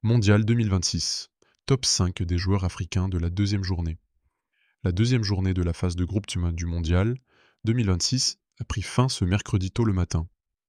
Mondial 2026. Top 5 des joueurs africains de la deuxième journée. La deuxième journée de la phase de groupe du Mondial 2026 a pris fin ce mercredi tôt le matin.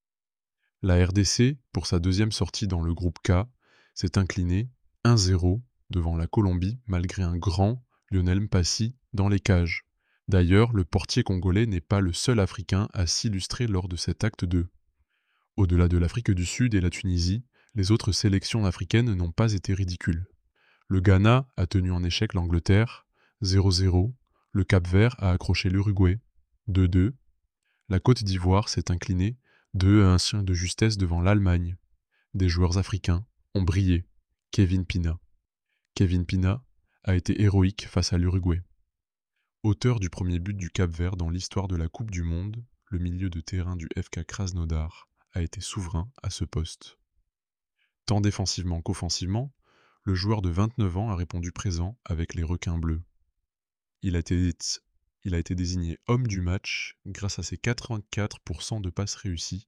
La RDC, pour sa deuxième sortie dans le groupe K, s'est inclinée 1-0 devant la Colombie malgré un grand Lionel Mpassi dans les cages. D'ailleurs, le portier congolais n'est pas le seul Africain à s'illustrer lors de cet acte 2. Au-delà de l'Afrique du Sud et la Tunisie, les autres sélections africaines n'ont pas été ridicules. Le Ghana a tenu en échec l'Angleterre, 0-0. Le Cap-Vert a accroché l'Uruguay, 2-2. La Côte d'Ivoire s'est inclinée 2-1 de justesse devant l'Allemagne. Des joueurs africains ont brillé. Kevin Pina. Kevin Pina a été héroïque face à l'Uruguay. Auteur du premier but du Cap-Vert dans l'histoire de la Coupe du Monde, le milieu de terrain du FK Krasnodar a été souverain à ce poste. Tant défensivement qu'offensivement, le joueur de 29 ans a répondu présent avec les requins bleus. Il a été désigné homme du match grâce à ses 84% de passes réussies,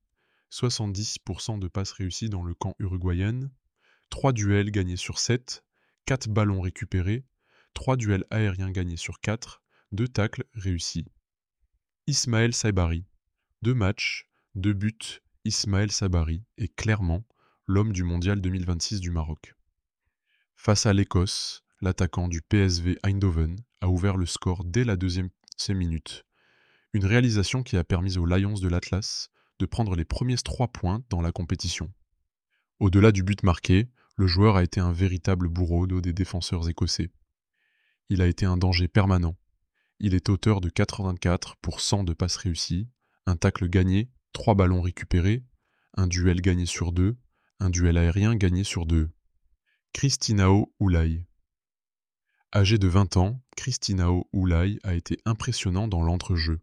70% de passes réussies dans le camp uruguayen, 3 duels gagnés sur 7, 4 ballons récupérés, 3 duels aériens gagnés sur 4, 2 tacles réussis. Ismaël Sabari. 2 matchs, 2 buts. Ismaël Sabari est clairement l'homme du Mondial 2026 du Maroc. Face à l'Écosse, l'attaquant du PSV Eindhoven a ouvert le score dès la deuxième minute. Une réalisation qui a permis aux Lions de l'Atlas de prendre les premiers 3 points dans la compétition. Au-delà du but marqué, le joueur a été un véritable bourreau dos des défenseurs écossais. Il a été un danger permanent. Il est auteur de 84% de passes réussies, un tacle gagné, 3 ballons récupérés, un duel gagné sur 2, un duel aérien gagné sur 2. Christinao Oulay. Âgé de 20 ans, Christinao Oulay a été impressionnant dans l'entrejeu.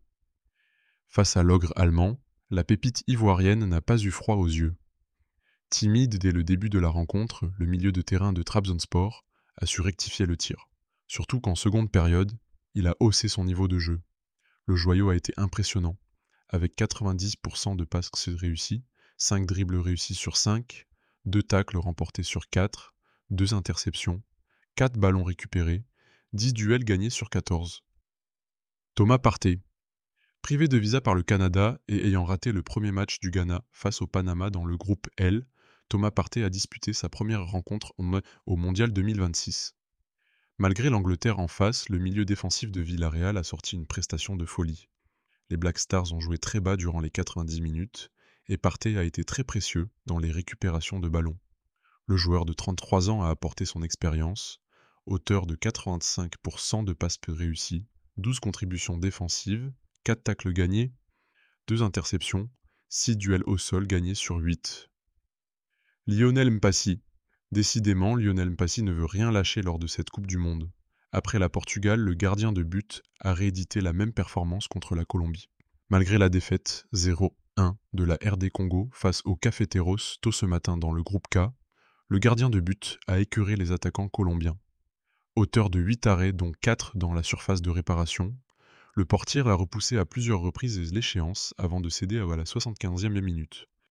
Face à l'ogre allemand, la pépite ivoirienne n'a pas eu froid aux yeux. Timide dès le début de la rencontre, le milieu de terrain de Trabzonspor a su rectifier le tir. Surtout qu'en seconde période, il a haussé son niveau de jeu. Le joyau a été impressionnant, avec 90% de passes réussies, 5 dribbles réussis sur 5, 2 tacles remportés sur 4, 2 interceptions, 4 ballons récupérés, 10 duels gagnés sur 14. Thomas Partey. Privé de visa par le Canada et ayant raté le premier match du Ghana face au Panama dans le groupe L, Thomas Partey a disputé sa première rencontre au Mondial 2026. Malgré l'Angleterre en face, le milieu défensif de Villarreal a sorti une prestation de folie. Les Black Stars ont joué très bas durant les 90 minutes et Partey a été très précieux dans les récupérations de ballons. Le joueur de 33 ans a apporté son expérience, auteur de 85% de passes réussies, 12 contributions défensives, 4 tacles gagnés, 2 interceptions, 6 duels au sol gagnés sur 8. Lionel Mpassi. Décidément, Lionel Mpassi ne veut rien lâcher lors de cette Coupe du Monde. Après la Portugal, le gardien de but a réédité la même performance contre la Colombie. Malgré la défaite 0-1 de la RD Congo face aux Cafeteros tôt ce matin dans le groupe K, le gardien de but a écœuré les attaquants colombiens. Auteur de 8 arrêts dont 4 dans la surface de réparation, le portier a repoussé à plusieurs reprises l'échéance avant de céder à la 75e minute.